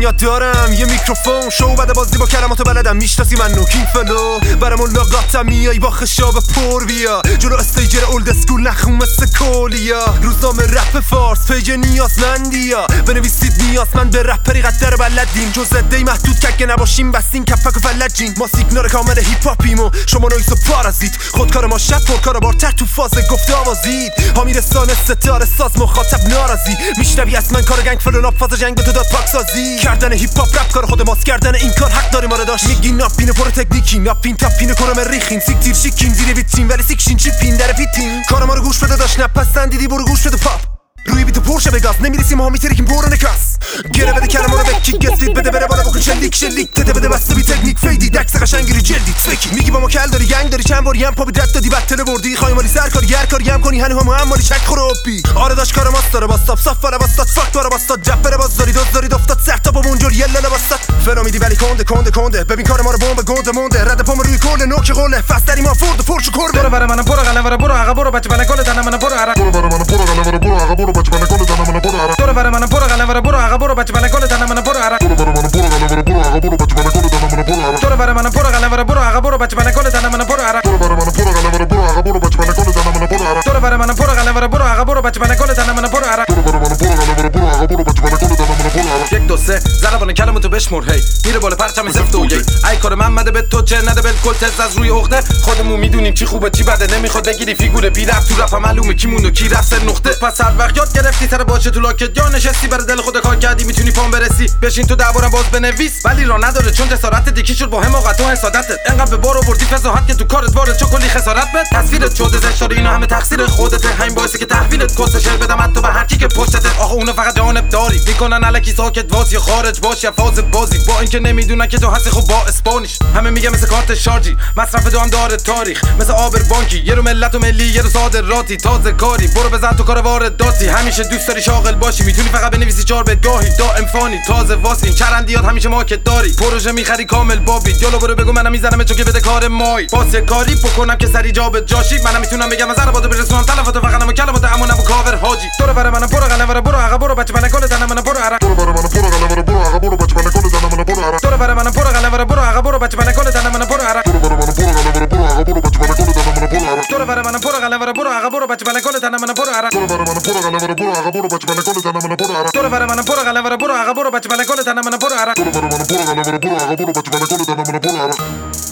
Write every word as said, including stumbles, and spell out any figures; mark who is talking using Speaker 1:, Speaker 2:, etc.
Speaker 1: دنیا دارم یه میکروفون شو بده بازی با کلمات بلدم میشناسی منو کینگ فلو برام ملاقاتم میای با خشاب پر بیا جلو استیجر اولد اسکول نخون مثل کولیا روزنامه رپ فارس پیج نیازمندیا بنویسید نیازمند به رپری قدر بلدین جز دی محدود که اگه نباشیم بستین کپک و فلجین ما سیگنال کامل هیپ هاپیم و شما نویز و پارازیت خودکار ما شب پرکار بارتر تو فاز گفته آوازید حامی رسانه ستاره ساز مخاطب ناراضی میشنوی از من کار گنگ فلوناب فاز جنگ تو داد پاک سازی کردن هیپ هاپ رپ کار خود ماست کردن این کار حق داری ما رو داشت میگی ناپین پر تکنیکی ناپین تاپین کرم ریخین سیک تیر شیکین زیر ویترین ولی سیکشین چیپین در پیتین کار ما رو گوش بده داشت نپسندیدی برو گوش بده پاپ روی بیت پرشه بگاز نمیرسیم ما میترکیم برو نکاس گره بده کلمه رو بکی گسلید بده بره بالا بکن شلیک شلیک تته بده بسته بی تکنیک فیدی دکس قشنگی رو جلدی فکی میگی با ما کل داری گنگ داری چند باری هم پا به دت دادی بتله بردی خواهی مالی سرکاری هر کاری هم کنی هنو هم هم مالی چک خور اوپی آره داش کار ماست داره باستاب صاف ولا باستاد فاک داره باستاد جب بره باز داری دوز داری دفتاد سخت با اونجور یله لباستاد فرامیدی ولی کنده کنده کنده ببین کار ما رو بمب گنده مونده رد پام روی کل نوک قله فستری ما فورد پرچ کرده برو برو منم برو قلم برو عقب برو بچه بله کل دنم منم برو عرق برو برو منم برو قلم برو عقب برو بچه بله کل دنم برو برو منم برو قلم برو عقب برو بچه بله کل دنم منم برو عرق برو برو منم برو قلم برو عقب برو بچه بله کل دنم منم برو عرق برو برو منم برو قلم برو عقب برو بچه بله کل دنم منم برو عرق برو برو منم برو قلم برو عقب برو بچه بله کل دنم منم برو عرق برو برو منم برو قلم برو عقب برو بچه بله کل دنم منم برو عرق برو برو منم برو قلم برو عقب برو بچه بله کل دنم منم برو عرق یک دو سه ضربان کلمتو بشمر هی میره بالا پرچم زفت و یک ای کار محمد به تو چه نده بالکل تز از روی عقده خودمون میدونیم چی خوبه چی بده نمیخواد بگیری فیگور بی رفت تو رپ معلومه کی مون و کی رفت سر نقطه پس هر وقت یاد گرفتی سر باشه تو لاکت یا نشستی برای دل خود کار کردی میتونی پام برسی بشین تو دعوارم باز بنویس ولی را نداره چون جسارت دیکی شد با حماقت و حسادتت انقدر به بار آوردی فضاحت که تو کارت وارد چه کلی خسارت بد تصویرت شده زشت اینا همه تقصیر خودته همین باعثه که تحویلت کس شعر بدم تو به هر کی که پشتت آخه اونو فقط جانب داری میکنن الکی ساکت واسی خارج باش یا فاز بازی با اینکه نمیدونن که تو هستی خب با اسپانیش همه میگه مثل کارت شارژی مصرف دو هم داره تاریخ مثل آبر بانکی یه رو ملت و ملی یه رو صادراتی تازه کاری برو بزن تو کار وارداتی همیشه دوست داری شاغل باشی میتونی فقط بنویسی چهار بدگاهی دائم فانی تازه واسه این چرندیات همیشه ماکت داری پروژه میخری کامل بابی جلو برو بگو منم میزنم چون که بده کار مای واسه کاری بکنم که سری جا به جاشی منم میتونم بگم از ضربات برسونم تلفات فقط نمو کلمات امونم کاور حاجی تو رو برای منم برو قلم برو عقب برو بچه بله کل دنم منم برو عرق تو رو برای منم برو قلم برو عقب برو بچه بله کل دنم منم برو عرق تو رو برای منم برو قلم برو عقب برو بچه بله کل دنم منم برو عرق تو رو برای منم برو قلم برو عقب برو بچه بله کل دنم منم برو عرق تو رو برای منم برو قلم برو عقب برو بچه بله کل دنم منم برو عرق تو رو برای منم برو قلم برو عقب برو بچه بله کل دنم منم برو عرق تو رو برای منم برو قلم برو عقب برو بچه بله کل دنم منم برو عرق تو رو برای منم برو قلم برو عقب برو بچه بله کل دنم منم برو عرق